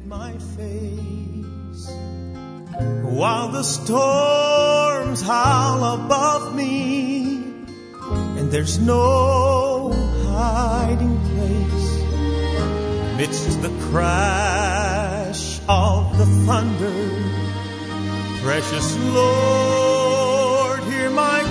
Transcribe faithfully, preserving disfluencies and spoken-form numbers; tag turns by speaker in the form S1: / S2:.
S1: my face. While the storms howl above me, and there's no hiding place, amidst the crash of the thunder, precious Lord, hear my